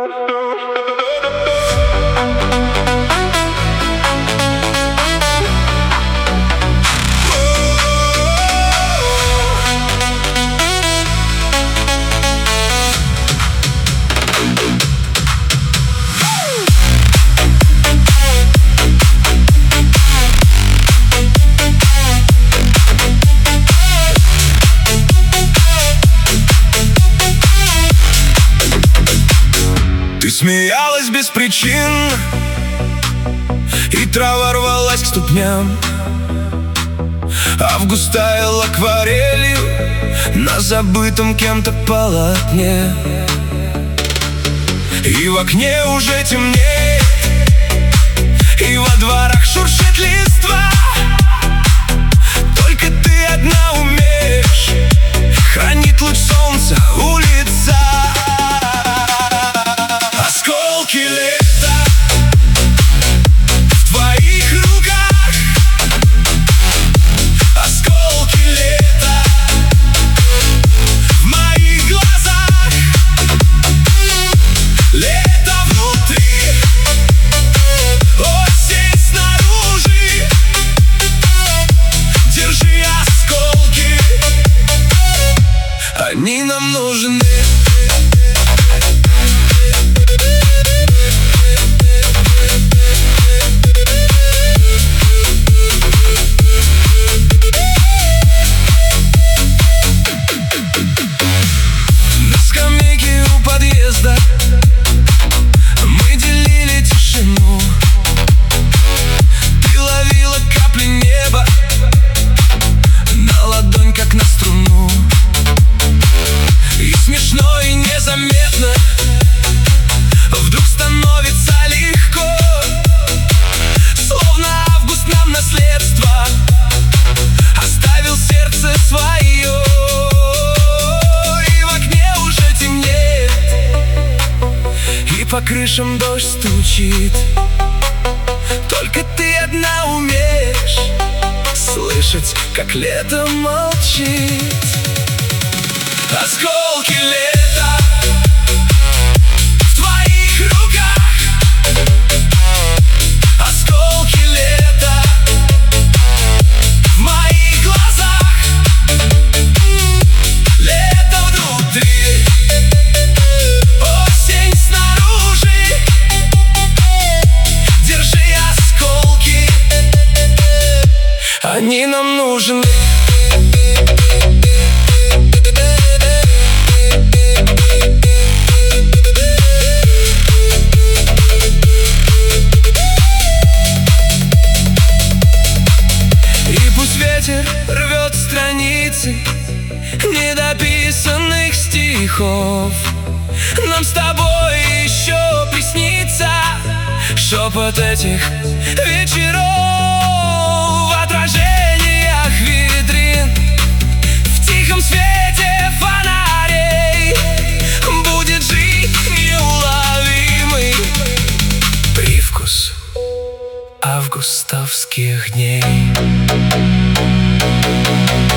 Ты смеялась без причин, и трава рвалась к ступням. Август таял акварелью на забытом кем-то полотне. И в окне уже темнеет, и во дворах шуршит листва. Только ты одна умеешь хранить луч солнца у лица. Осколки лета в твоих руках, осколки лета в моих глазах. Лето внутри, осень снаружи. Держи осколки, они нам нужны. Мы делили тишину. Ты ловила капли неба на ладонь, как на струну. И смешно, и незаметно вдруг становится легко, словно август нам наследство оставил сердце свое. По крышам дождь стучит, только ты одна умеешь слышать, как лето молчит. Осколки лета в твоих руках, осколки лета в моих глазах. Лето внутри, осень снаружи. Держи осколки, они нам нужны. И пусть ветер рвет страницы недописанных стихов, нам с тобой еще приснится шепот этих вечеров. В отражениях витрин, в тихом свете фонарей будет жить неуловимый привкус августовских дней.